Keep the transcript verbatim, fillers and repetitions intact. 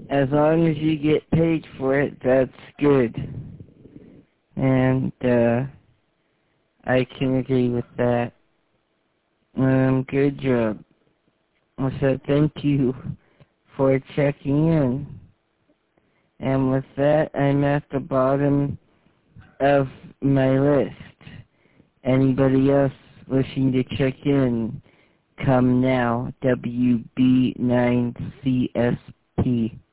as long as you get paid for it, that's good. And, uh, I can agree with that. Um, good job. So thank you for checking in. And with that, I'm at the bottom of my list. Anybody else wishing to check in, come now, W B nine C S P.